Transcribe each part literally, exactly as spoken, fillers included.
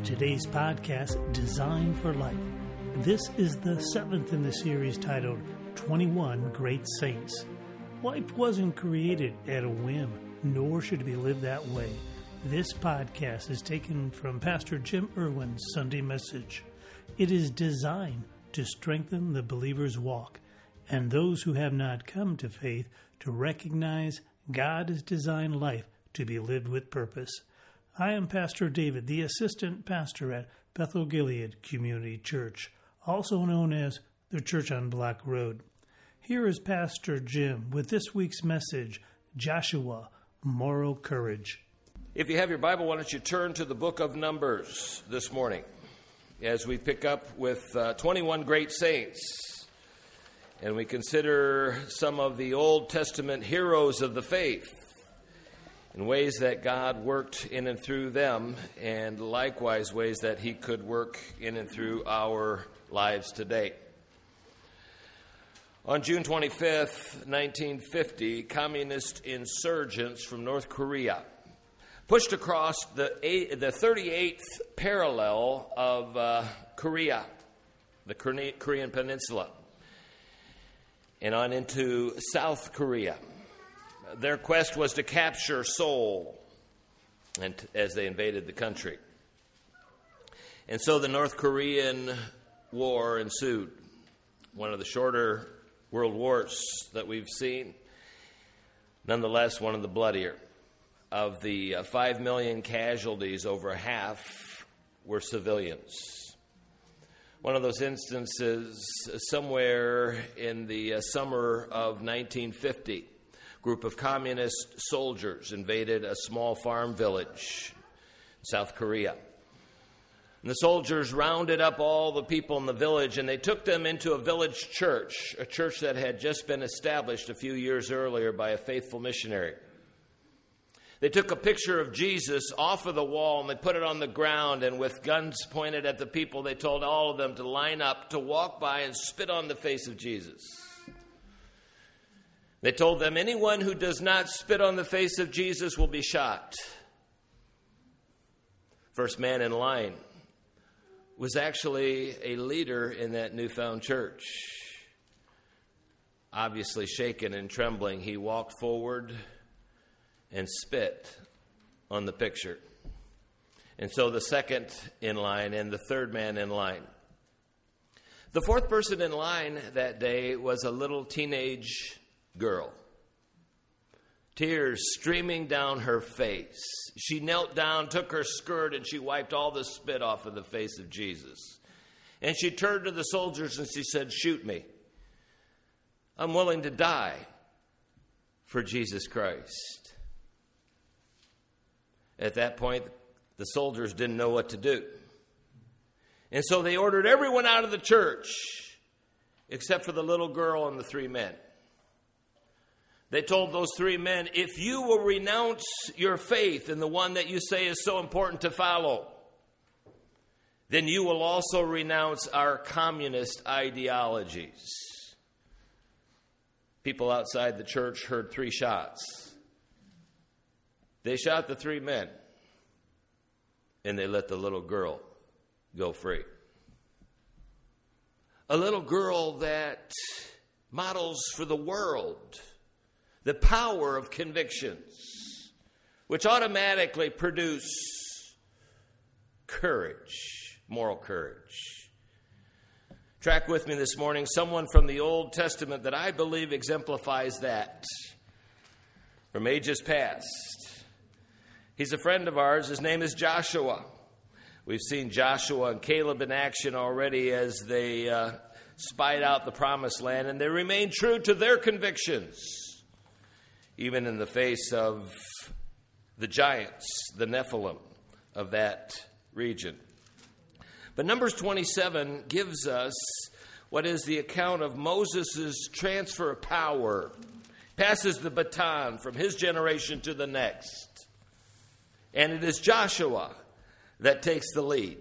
today's podcast, Design for Life. This is the seventh in the series titled twenty-one Great Saints. Life wasn't created at a whim, nor should it be lived that way. This podcast is taken from Pastor Jim Irwin's Sunday message. It is designed to strengthen the believer's walk and those who have not come to faith to recognize God has designed life to be lived with purpose. I am Pastor David, the assistant pastor at Bethel Gilead Community Church, also known as the Church on Block Road. Here is Pastor Jim with this week's message, Joshua, Moral Courage. If you have your Bible, why don't you turn to the book of Numbers this morning as we pick up with uh, twenty-one great saints, and we consider some of the Old Testament heroes of the faith in ways that God worked in and through them, and likewise ways that he could work in and through our lives today. On June twenty-fifth, nineteen fifty, communist insurgents from North Korea pushed across the the thirty-eighth parallel of uh, Korea, the Korean Peninsula, and on into South Korea. Their quest was to capture Seoul, and as they invaded the country. And so the North Korean War ensued, one of the shorter world wars that we've seen, nonetheless one of the bloodier. Of the uh, five million casualties, over half were civilians. One of those instances, uh, somewhere in the uh, summer of nineteen fifty, a group of communist soldiers invaded a small farm village in South Korea. And the soldiers rounded up all the people in the village, and they took them into a village church, a church that had just been established a few years earlier by a faithful missionary. They took a picture of Jesus off of the wall and they put it on the ground, and with guns pointed at the people, they told all of them to line up, to walk by and spit on the face of Jesus. They told them, anyone who does not spit on the face of Jesus will be shot. First man in line was actually a leader in that newfound church. Obviously shaken and trembling, he walked forward and spit on the picture. And so the second in line and the third man in line. The fourth person in line that day was a little teenage girl. Tears streaming down her face. She knelt down, took her skirt, and she wiped all the spit off of the face of Jesus. And she turned to the soldiers and she said, "Shoot me. I'm willing to die for Jesus Christ." At that point, the soldiers didn't know what to do. And so they ordered everyone out of the church except for the little girl and the three men. They told those three men, if you will renounce your faith in the one that you say is so important to follow, then you will also renounce our communist ideologies. People outside the church heard three shots. They shot the three men, and they let the little girl go free. A little girl that models for the world the power of convictions, which automatically produce courage, moral courage. Track with me this morning someone from the Old Testament that I believe exemplifies that from ages past. He's a friend of ours. His name is Joshua. We've seen Joshua and Caleb in action already as they uh, spied out the promised land, and they remained true to their convictions, even in the face of the giants, the Nephilim of that region. But Numbers twenty-seven gives us what is the account of Moses' transfer of power, passes the baton from his generation to the next. And it is Joshua that takes the lead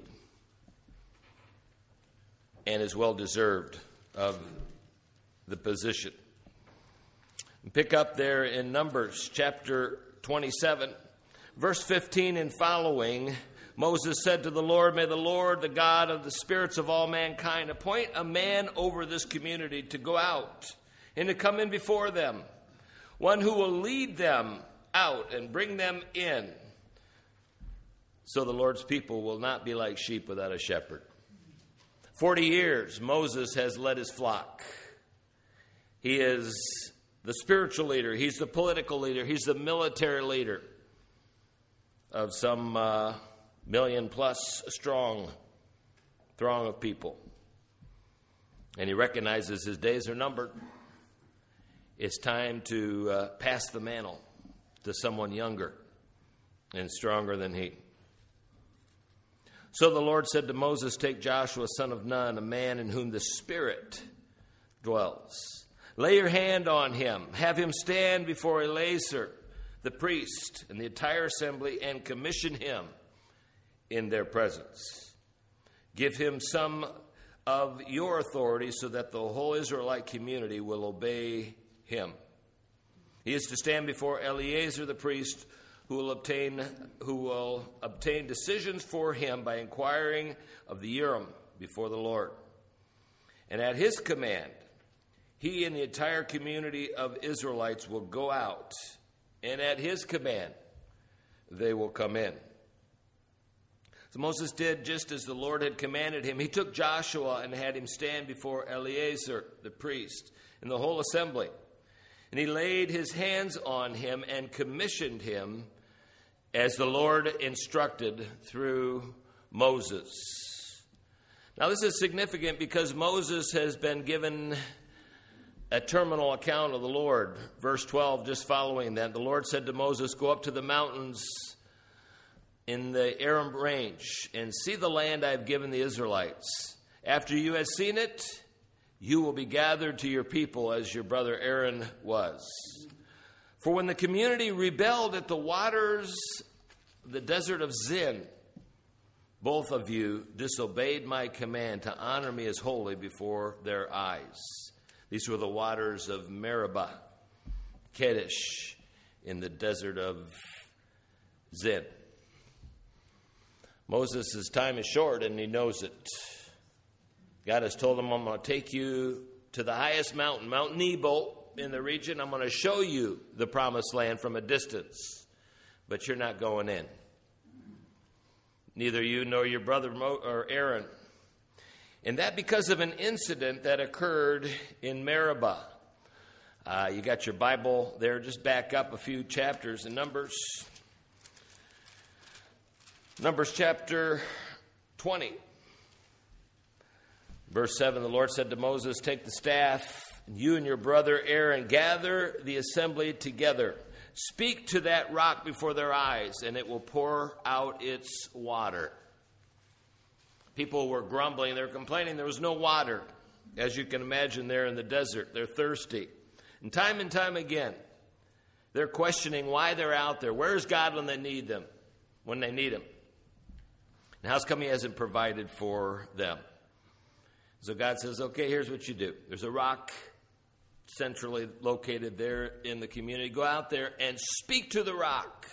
and is well deserved of the position. Pick up there in Numbers chapter twenty-seven, verse fifteen and following. Moses said to the Lord, may the Lord, the God of the spirits of all mankind, appoint a man over this community to go out and to come in before them, one who will lead them out and bring them in, so the Lord's people will not be like sheep without a shepherd. Forty years Moses has led his flock. He is the spiritual leader. He's the political leader. He's the military leader of some uh, million plus strong throng of people. And he recognizes his days are numbered. It's time to uh, pass the mantle to someone younger and stronger than he. So the Lord said to Moses, take Joshua, son of Nun, a man in whom the Spirit dwells. Lay your hand on him. Have him stand before Eleazar, the priest, and the entire assembly, and commission him in their presence. Give him some of your authority so that the whole Israelite community will obey him. He is to stand before Eleazar, the priest, who will obtain who will obtain decisions for him by inquiring of the Urim before the Lord. And at his command, he and the entire community of Israelites will go out, and at his command, they will come in. So Moses did just as the Lord had commanded him. He took Joshua and had him stand before Eleazar, the priest, and the whole assembly. And he laid his hands on him and commissioned him as the Lord instructed through Moses. Now this is significant because Moses has been given a terminal account of the Lord. Verse twelve, just following that, the Lord said to Moses, go up to the mountains in the Aram range and see the land I have given the Israelites. After you have seen it, you will be gathered to your people as your brother Aaron was. For when the community rebelled at the waters, the desert of Zin, both of you disobeyed my command to honor me as holy before their eyes. These were the waters of Meribah, Kadesh, in the desert of Zin. Moses' time is short, and he knows it. God has told him, I'm going to take you to the highest mountain, Mount Nebo, in the region. I'm going to show you the promised land from a distance, but you're not going in. Neither you nor your brother Mo- or Aaron. And that because of an incident that occurred in Meribah. Uh, you got your Bible there. Just back up a few chapters in Numbers. Numbers chapter twenty. Verse seven, the Lord said to Moses, take the staff, and you and your brother Aaron gather the assembly together. Speak to that rock before their eyes, and it will pour out its water. People were grumbling. They were complaining there was no water. As you can imagine, they're in the desert. They're thirsty. And time and time again, they're questioning why they're out there. Where's God when they need them? When they need him? And how's come he hasn't provided for them? So God says, okay, here's what you do. There's a rock centrally located there in the community. Go out there and speak to the rock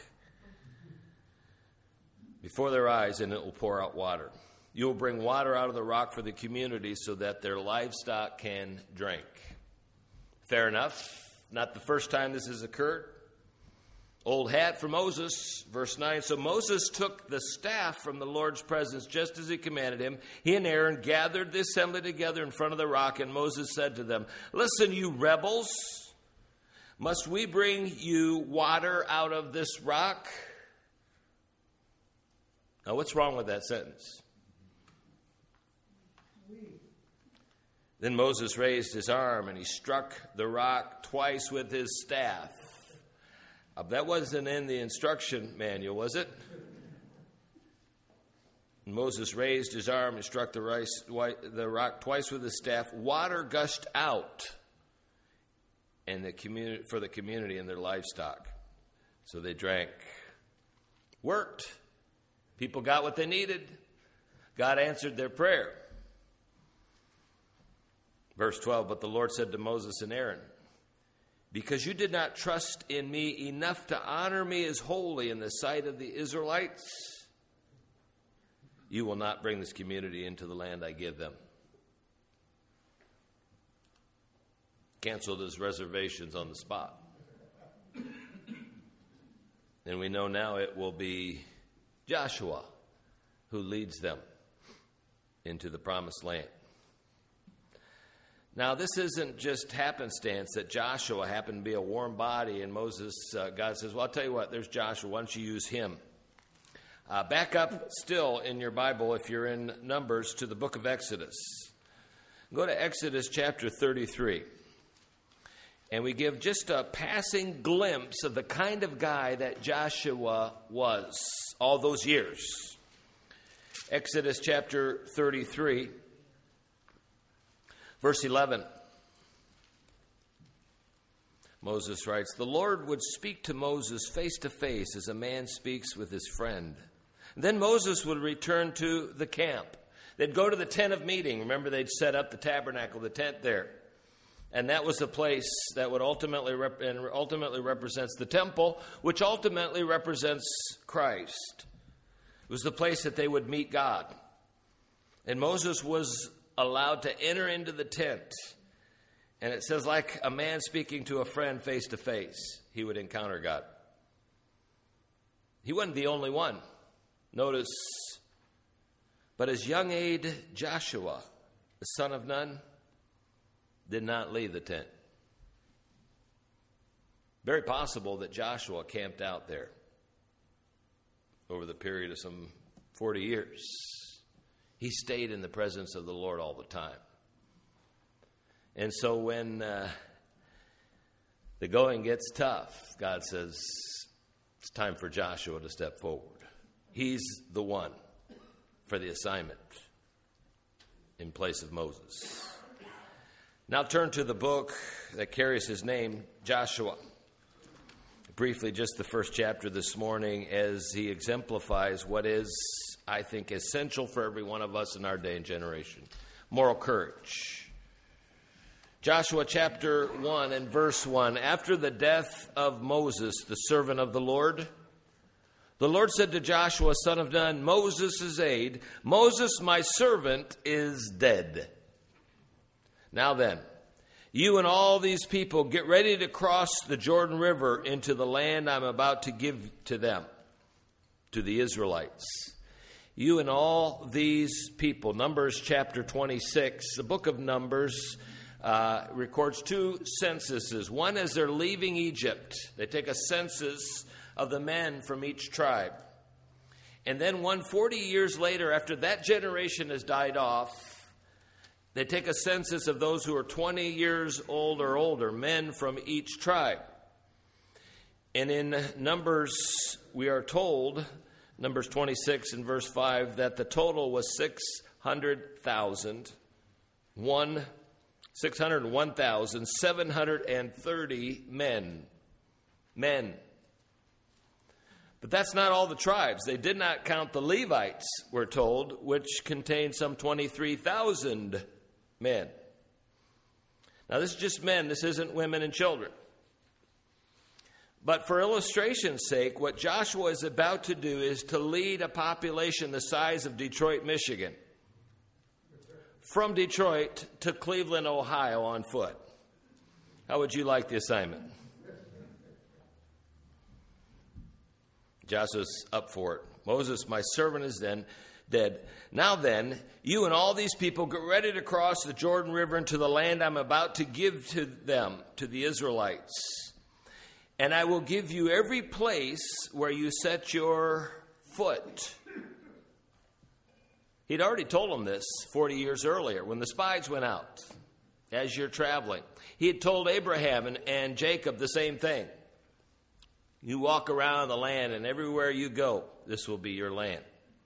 before their eyes, and it will pour out water. You will bring water out of the rock for the community so that their livestock can drink. Fair enough. Not the first time this has occurred. Old hat for Moses, verse nine. So Moses took the staff from the Lord's presence just as he commanded him. He and Aaron gathered the assembly together in front of the rock, and Moses said to them, listen, you rebels, must we bring you water out of this rock? Now, what's wrong with that sentence? Then Moses raised his arm, and he struck the rock twice with his staff. Uh, that wasn't in the instruction manual, was it? And Moses raised his arm and struck the, rice, the rock twice with his staff. Water gushed out and the community, for the community and their livestock. So they drank. Worked. People got what they needed. God answered their prayer. Verse twelve, but the Lord said to Moses and Aaron, because you did not trust in me enough to honor me as holy in the sight of the Israelites, you will not bring this community into the land I give them. Canceled his reservations on the spot. And we know now it will be Joshua who leads them into the promised land. Now, this isn't just happenstance that Joshua happened to be a warm body, and Moses, uh, God says, well, I'll tell you what, there's Joshua. Why don't you use him? Uh, back up still in your Bible, if you're in Numbers, to the book of Exodus. Go to Exodus chapter thirty-three. And we give just a passing glimpse of the kind of guy that Joshua was all those years. Exodus chapter thirty-three, verse eleven. Moses writes, "The Lord would speak to Moses face to face as a man speaks with his friend. Then Moses would return to the camp. They'd go to the tent of meeting. Remember, they'd set up the tabernacle, the tent there. And that was the place that would ultimately rep- and ultimately represents the temple, which ultimately represents Christ. It was the place that they would meet God. And Moses was allowed to enter into the tent. And it says, like a man speaking to a friend face to face, he would encounter God. He wasn't the only one. Notice, but his young aide Joshua, the son of Nun, did not leave the tent. Very possible that Joshua camped out there over the period of some forty years. He stayed in the presence of the Lord all the time. And so when uh, the going gets tough, God says, it's time for Joshua to step forward. He's the one for the assignment in place of Moses. Now turn to the book that carries his name, Joshua. Briefly, just the first chapter this morning as he exemplifies what is, I think, essential for every one of us in our day and generation. Moral courage. Joshua chapter one and verse one. After the death of Moses, the servant of the Lord, the Lord said to Joshua, son of Nun, Moses' aide, Moses, my servant, is dead. Now then, you and all these people get ready to cross the Jordan River into the land I'm about to give to them, to the Israelites. You and all these people. Numbers chapter twenty-six, the book of Numbers uh, records two censuses. One as they're leaving Egypt. They take a census of the men from each tribe. And then one forty years later, after that generation has died off, they take a census of those who are twenty years old or older, men from each tribe. And in Numbers, we are told, Numbers twenty-six and verse five, that the total was six hundred thousand, one, six hundred one thousand seven hundred thirty men. Men. But that's not all the tribes. They did not count the Levites, we're told, which contained some twenty-three thousand men. Now, this is just men. This isn't women and children. But for illustration's sake, what Joshua is about to do is to lead a population the size of Detroit, Michigan, from Detroit to Cleveland, Ohio on foot. How would you like the assignment? Joshua's up for it. Moses, my servant, is then dead. Now then, you and all these people get ready to cross the Jordan River into the land I'm about to give to them, to the Israelites. And I will give you every place where you set your foot. He'd already told them this forty years earlier when the spies went out as you're traveling. He had told Abraham and, and Jacob the same thing. You walk around the land, and everywhere you go, this will be your land.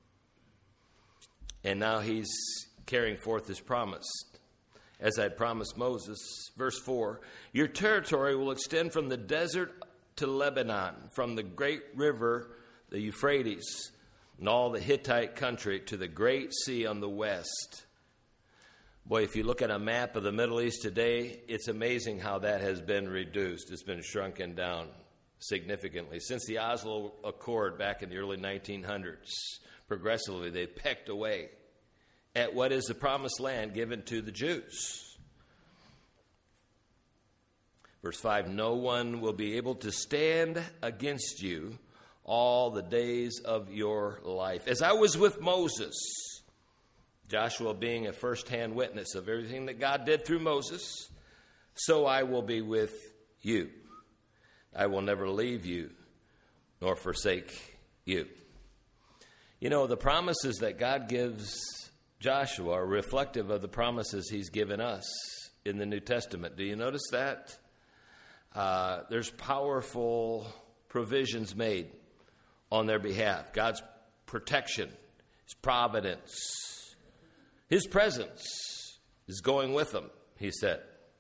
And now he's carrying forth his promise. As I promised Moses, verse four, your territory will extend from the desert to Lebanon, from the great river, the Euphrates, and all the Hittite country to the great sea on the west. Boy, if you look at a map of the Middle East today, it's amazing how that has been reduced. It's been shrunken down. significantly. Since the Oslo Accord back in the early nineteen hundreds, progressively they pecked away at what is the promised land given to the Jews. Verse five, no one will be able to stand against you all the days of your life. As I was with Moses, Joshua being a first-hand witness of everything that God did through Moses, so I will be with you. I will never leave you nor forsake you. You know, the promises that God gives Joshua are reflective of the promises he's given us in the New Testament. Do you notice that? Uh, there's powerful provisions made on their behalf. God's protection, his providence, his presence is going with them, he said.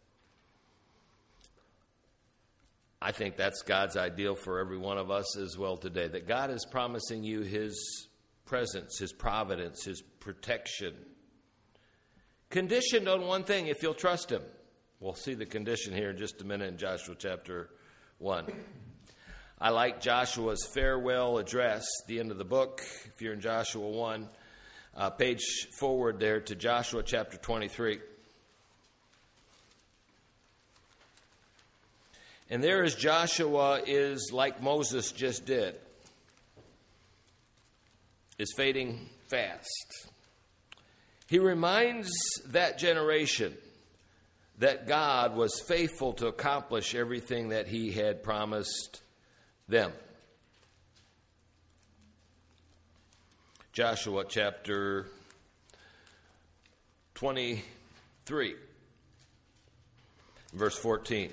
I think that's God's ideal for every one of us as well today, that God is promising you his presence, his providence, his protection. Conditioned on one thing, if you'll trust him. We'll see the condition here in just a minute in Joshua chapter one. I like Joshua's farewell address, the end of the book. If you're in Joshua one, uh, page forward there to Joshua chapter twenty-three. And there is Joshua is like Moses just did, is fading fast. He reminds that generation that God was faithful to accomplish everything that he had promised them. Joshua chapter twenty-three, verse fourteen.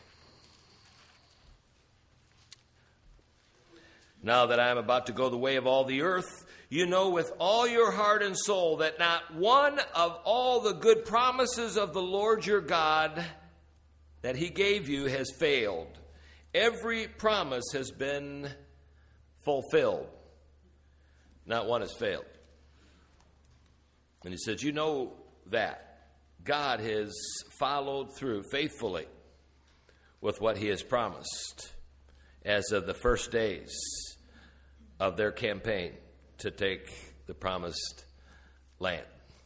Now that I am about to go the way of all the earth, you know with all your heart and soul that not one of all the good promises of the Lord your God that he gave you has failed. Every promise has been fulfilled. Not one has failed. And he says, you know that God has followed through faithfully with what he has promised as of the first days of their campaign to take the promised land.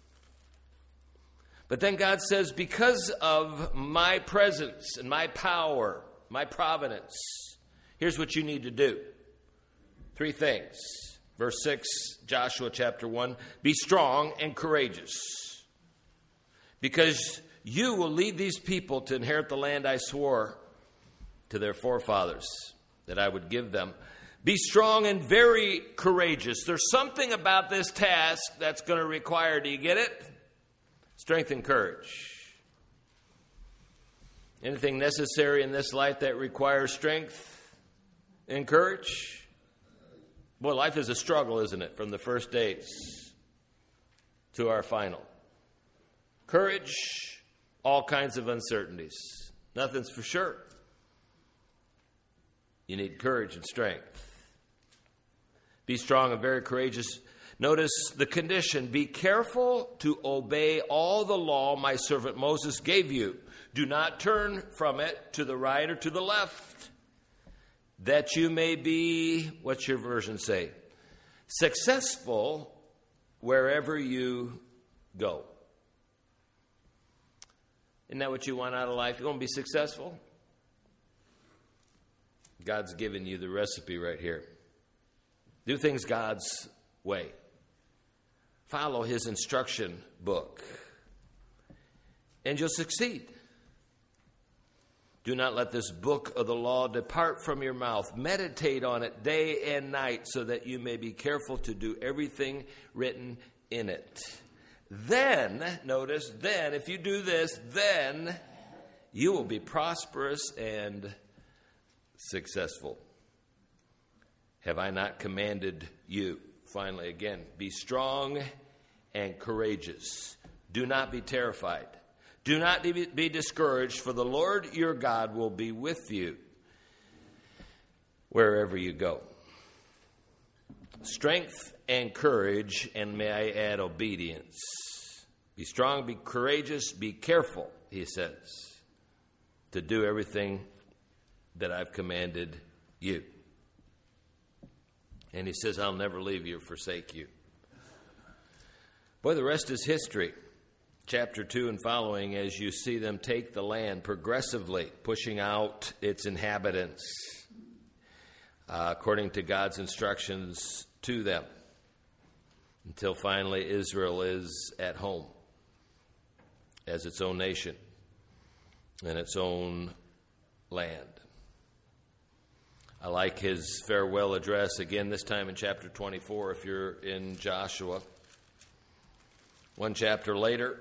But then God says, because of my presence and my power, my providence, here's what you need to do. Three things. Verse six, Joshua chapter one, be strong and courageous, because you will lead these people to inherit the land I swore to their forefathers that I would give them. Be strong and very courageous. There's something about this task that's going to require, do you get it? Strength and courage. Anything necessary in this life that requires strength and courage? Boy, life is a struggle, isn't it? From the first days to our final. Courage, all kinds of uncertainties. Nothing's for sure. You need courage and strength. Be strong and very courageous. Notice the condition. Be careful to obey all the law my servant Moses gave you. Do not turn from it to the right or to the left, that you may be, what's your version say? Successful wherever you go. Isn't that what you want out of life? You want to be successful? God's given you the recipe right here. Do things God's way. Follow his instruction book, and you'll succeed. Do not let this book of the law depart from your mouth. Meditate on it day and night, so that you may be careful to do everything written in it. Then, notice, then, if you do this, then you will be prosperous and successful. Have I not commanded you? Finally, again, be strong and courageous. Do not be terrified. Do not be discouraged, for the Lord your God will be with you wherever you go. Strength and courage, and may I add obedience. Be strong, be courageous, be careful, he says, to do everything that I've commanded you. And he says, I'll never leave you or forsake you. Boy, the rest is history. Chapter two and following, as you see them take the land progressively, pushing out its inhabitants uh, according to God's instructions to them, until finally Israel is at home as its own nation and its own land. I like his farewell address, again, this time in chapter twenty-four, if you're in Joshua. One chapter later,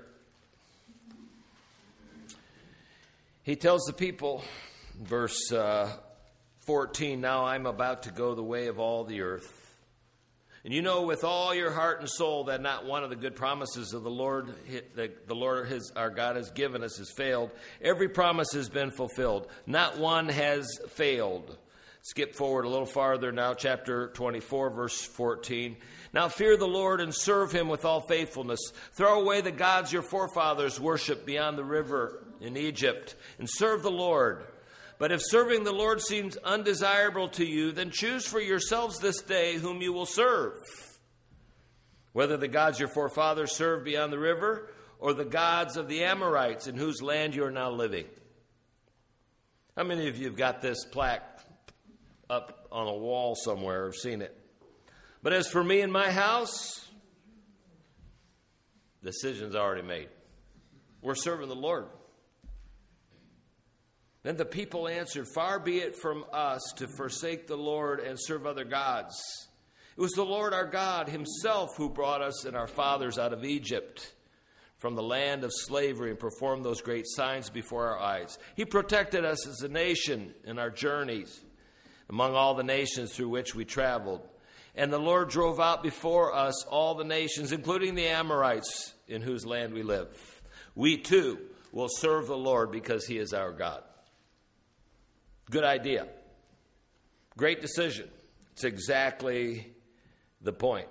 he tells the people, verse uh, fourteen, now I'm about to go the way of all the earth. And you know with all your heart and soul that not one of the good promises of the Lord, the, the Lord his, our God has given us has failed. Every promise has been fulfilled. Not one has failed. Skip forward a little farther now, chapter twenty-four, verse fourteen. Now fear the Lord and serve him with all faithfulness. Throw away the gods your forefathers worshipped beyond the river in Egypt, and serve the Lord. But if serving the Lord seems undesirable to you, then choose for yourselves this day whom you will serve, whether the gods your forefathers served beyond the river, or the gods of the Amorites in whose land you are now living. How many of you have got this plaque up on a wall somewhere or seen it? But as for me and my house, decision's already made. We're serving the Lord. Then the people answered, far be it from us to forsake the Lord and serve other gods. It was the Lord our God himself who brought us and our fathers out of Egypt from the land of slavery and performed those great signs before our eyes. He protected us as a nation in our journeys among all the nations through which we traveled. And the Lord drove out before us all the nations, including the Amorites in whose land we live. We too will serve the Lord because he is our God. Good idea. Great decision. It's exactly the point.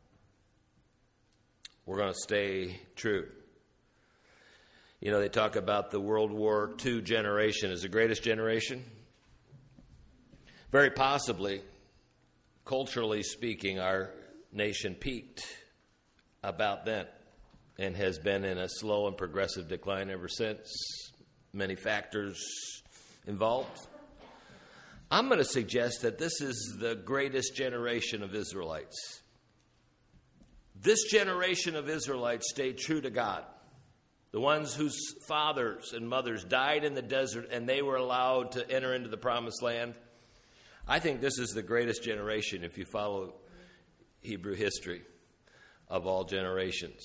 We're going to stay true. You know, they talk about the World War Two generation as the greatest generation. Very possibly, culturally speaking, our nation peaked about then and has been in a slow and progressive decline ever since. Many factors involved. I'm going to suggest that this is the greatest generation of Israelites. This generation of Israelites stayed true to God. The ones whose fathers and mothers died in the desert and they were allowed to enter into the promised land. I think this is the greatest generation if you follow Hebrew history of all generations.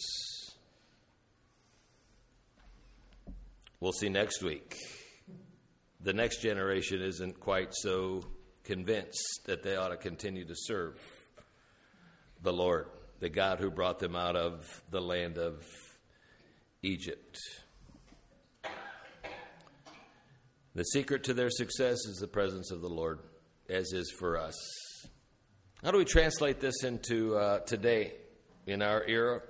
We'll see next week. The next generation isn't quite so convinced that they ought to continue to serve the Lord, the God who brought them out of the land of Egypt. The secret to their success is the presence of the Lord, as is for us. How do we translate this into uh, today, in our era?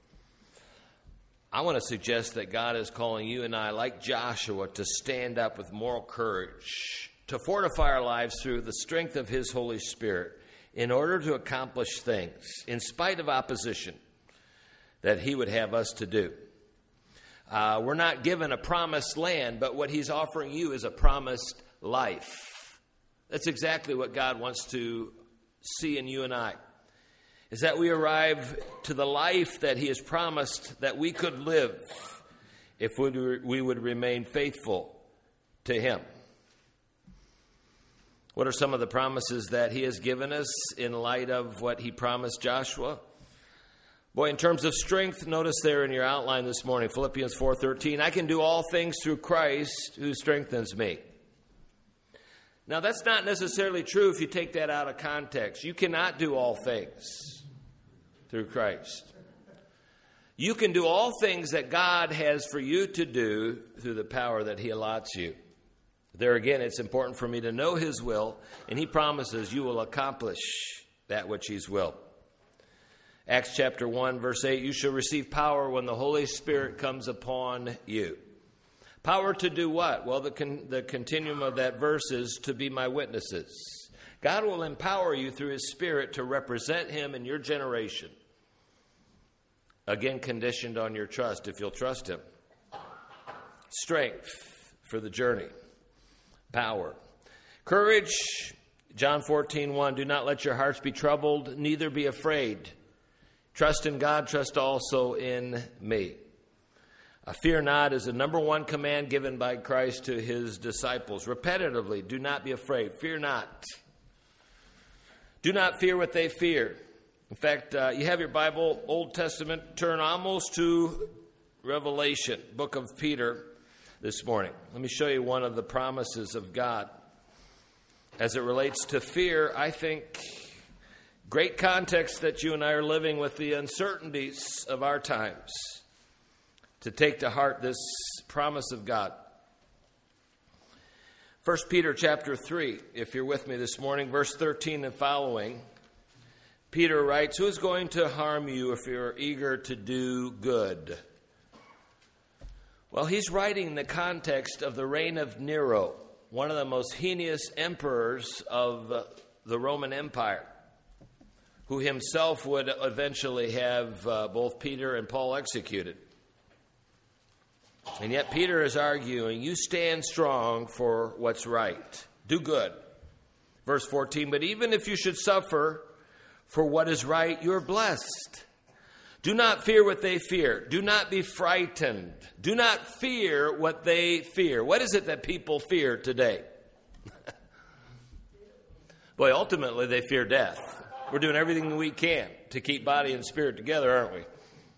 I want to suggest that God is calling you and I, like Joshua, to stand up with moral courage, to fortify our lives through the strength of his Holy Spirit in order to accomplish things, in spite of opposition, that he would have us to do. Uh, we're not given a promised land, but what he's offering you is a promised life. That's exactly what God wants to see in you and I, is that we arrive to the life that he has promised that we could live if we would remain faithful to him. What are some of the promises that he has given us in light of what he promised Joshua? Boy, in terms of strength, notice there in your outline this morning, Philippians four thirteen, I can do all things through Christ who strengthens me. Now, that's not necessarily true if you take that out of context. You cannot do all things through Christ. You can do all things that God has for you to do through the power that he allots you. There again, it's important for me to know his will, and he promises you will accomplish that which he's will. Acts chapter one, verse eight, you shall receive power when the Holy Spirit comes upon you. Power to do what? Well, the, con- the continuum of that verse is to be my witnesses. God will empower you through His Spirit to represent Him in your generation. Again, conditioned on your trust, if you'll trust Him. Strength for the journey. Power. Courage. John fourteen one, do not let your hearts be troubled, neither be afraid. Trust in God, trust also in me. Uh, fear not is the number one command given by Christ to His disciples. Repetitively, do not be afraid. Fear not. Do not fear what they fear. In fact, uh, you have your Bible, Old Testament, turn almost to Revelation, book of Peter this morning. Let me show you one of the promises of God. As it relates to fear, I think great context that you and I are living with the uncertainties of our times to take to heart this promise of God. First Peter chapter three, if you're with me this morning, verse thirteen and following. Peter writes, who is going to harm you if you're eager to do good? Well, he's writing in the context of the reign of Nero, one of the most heinous emperors of the Roman Empire, who himself would eventually have uh, both Peter and Paul executed. And yet Peter is arguing, you stand strong for what's right. Do good. Verse fourteen, but even if you should suffer for what is right, you're blessed. Do not fear what they fear. Do not be frightened. Do not fear what they fear. What is it that people fear today? Boy, ultimately they fear death. We're doing everything we can to keep body and spirit together, aren't we?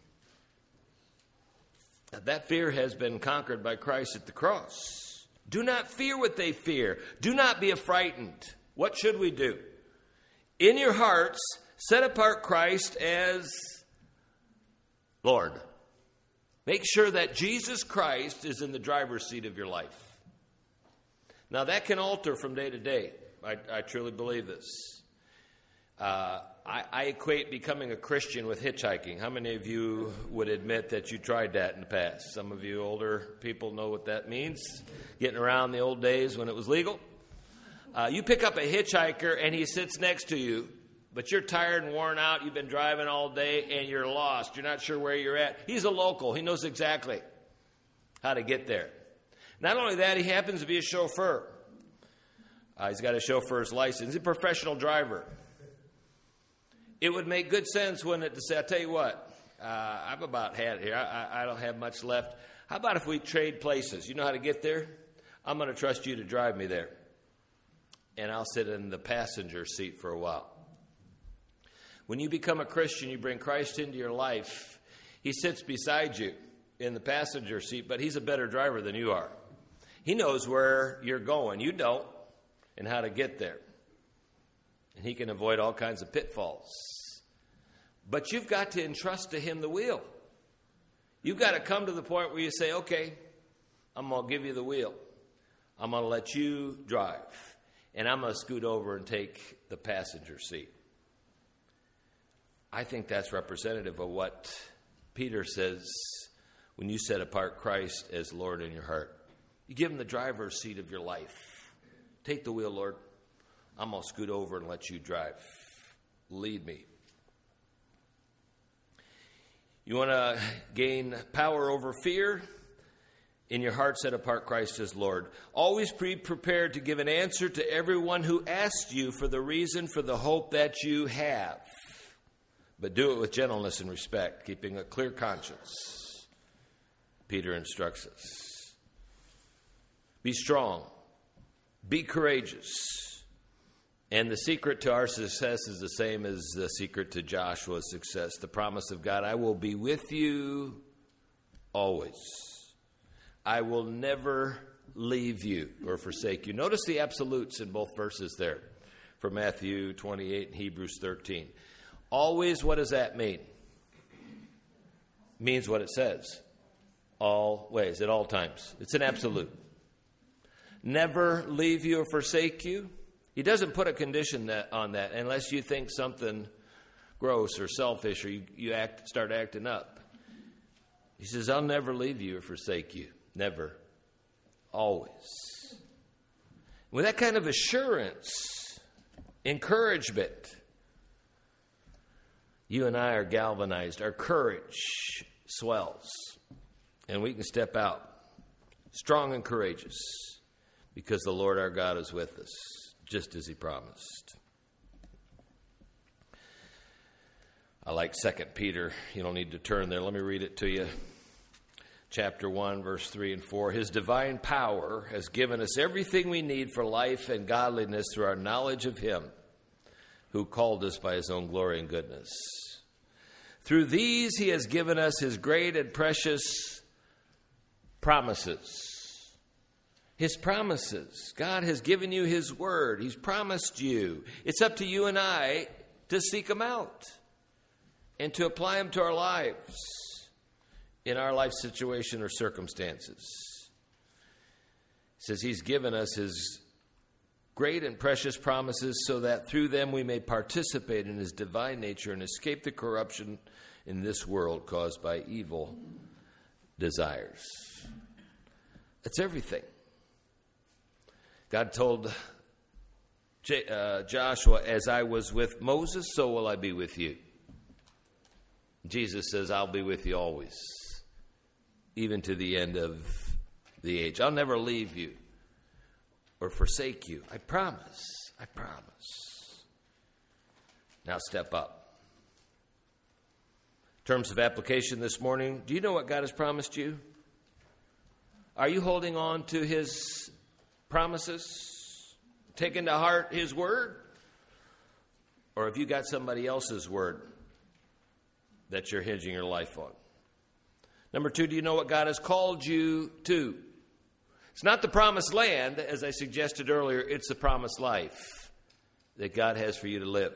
That fear has been conquered by Christ at the cross. Do not fear what they fear. Do not be frightened. What should we do? In your hearts, set apart Christ as Lord. Make sure that Jesus Christ is in the driver's seat of your life. Now, that can alter from day to day. I, I truly believe this. Uh, I, I equate becoming a Christian with hitchhiking. How many of you would admit that you tried that in the past? Some of you older people know what that means. Getting around the old days when it was legal. Uh, you pick up a hitchhiker and he sits next to you, but you're tired and worn out. You've been driving all day and you're lost. You're not sure where you're at. He's a local. He knows exactly how to get there. Not only that, he happens to be a chauffeur. Uh, he's got a chauffeur's license. He's a professional driver. It would make good sense, wouldn't it, to say, I'll tell you what, uh, I've about had it here. I, I don't have much left. How about if we trade places? You know how to get there? I'm going to trust you to drive me there. And I'll sit in the passenger seat for a while. When you become a Christian, you bring Christ into your life. He sits beside you in the passenger seat, but he's a better driver than you are. He knows where you're going. You don't, and how to get there. And he can avoid all kinds of pitfalls. But you've got to entrust to him the wheel. You've got to come to the point where you say, okay, I'm going to give you the wheel. I'm going to let you drive. And I'm going to scoot over and take the passenger seat. I think that's representative of what Peter says when you set apart Christ as Lord in your heart. You give him the driver's seat of your life. Take the wheel, Lord. I'm going to scoot over and let you drive. Lead me. You want to gain power over fear? In your heart, set apart Christ as Lord. Always be prepared to give an answer to everyone who asks you for the reason for the hope that you have. But do it with gentleness and respect, keeping a clear conscience. Peter instructs us. Be strong. Be courageous. And the secret to our success is the same as the secret to Joshua's success. The promise of God, I will be with you always. I will never leave you or forsake you. Notice the absolutes in both verses there from Matthew twenty-eight and Hebrews thirteen. Always, what does that mean? Means what it says. Always, at all times. It's an absolute. Never leave you or forsake you. He doesn't put a condition that, on that unless you think something gross or selfish or you, you act, start acting up. He says, I'll never leave you or forsake you. Never. Always. With that kind of assurance encouragement. You and I are galvanized. Our courage swells. And we can step out strong and courageous because the Lord our God is with us, just as he promised. I like Second Peter. You don't need to turn there. Let me read it to you. Chapter one, verse three and four. His divine power has given us everything we need for life and godliness through our knowledge of him who called us by his own glory and goodness. Through these he has given us his great and precious promises. His promises. God has given you his word. He's promised you. It's up to you and I to seek them out and to apply them to our lives in our life situation or circumstances. He says he's given us his great and precious promises so that through them we may participate in his divine nature and escape the corruption in this world caused by evil desires. That's everything. God told J- uh, Joshua, as I was with Moses, so will I be with you. Jesus says, I'll be with you always, even to the end of the age. I'll never leave you or forsake you. I promise. I promise. Now step up. In terms of application this morning, do you know what God has promised you? Are you holding on to his promises? Taking to heart his word? Or have you got somebody else's word that you're hinging your life on? Number two, do you know what God has called you to? It's not the promised land, as I suggested earlier. It's the promised life that God has for you to live.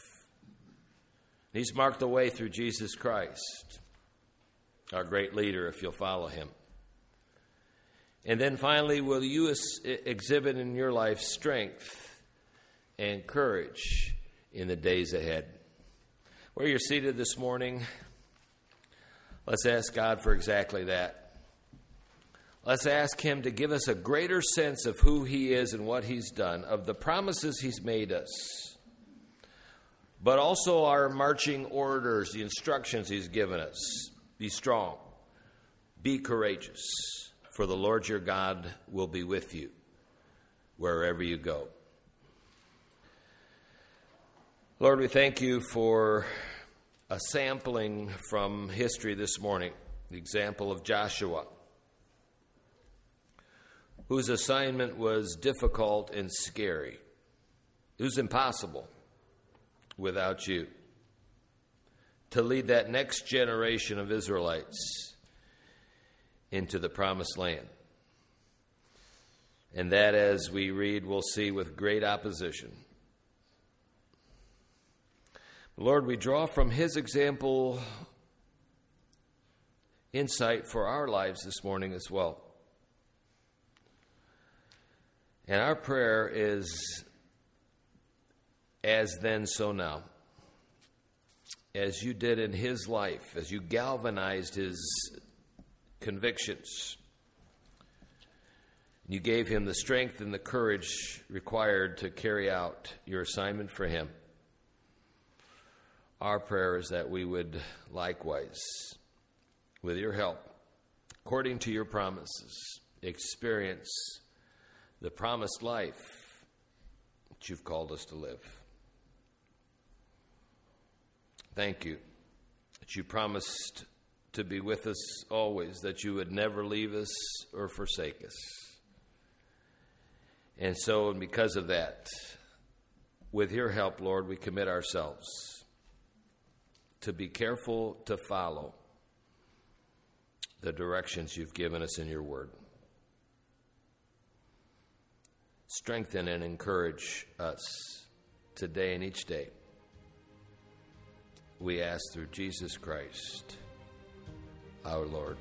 He's marked the way through Jesus Christ, our great leader, if you'll follow him. And then finally, will you exhibit in your life strength and courage in the days ahead? Where you're seated this morning, let's ask God for exactly that. Let's ask him to give us a greater sense of who he is and what he's done, of the promises he's made us, but also our marching orders, the instructions he's given us. Be strong. Be courageous, for the Lord your God will be with you wherever you go. Lord, we thank you for a sampling from history this morning, the example of Joshua, whose assignment was difficult and scary. It was impossible without you to lead that next generation of Israelites into the promised land. And that, as we read, we'll see with great opposition. Lord, we draw from his example insight for our lives this morning as well. And our prayer is, as then, so now. As you did in his life, as you galvanized his convictions, you gave him the strength and the courage required to carry out your assignment for him. Our prayer is that we would likewise, with your help, according to your promises, experience the promised life that you've called us to live. Thank you that you promised to be with us always, that you would never leave us or forsake us. And so, and because of that, with your help, Lord, we commit ourselves to be careful to follow the directions you've given us in your word. Strengthen and encourage us today and each day. We ask through Jesus Christ, our Lord.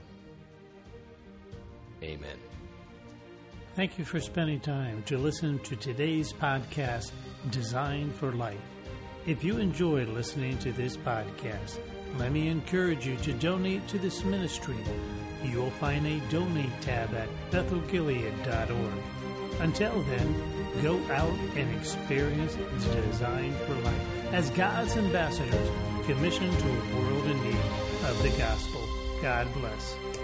Amen. Thank you for spending time to listen to today's podcast, Design for Life. If you enjoyed listening to this podcast, let me encourage you to donate to this ministry you'll find a donate tab at bethel gilead dot org. Until then, go out and experience Design for Life as God's ambassadors commissioned to a world in need of the gospel. God bless.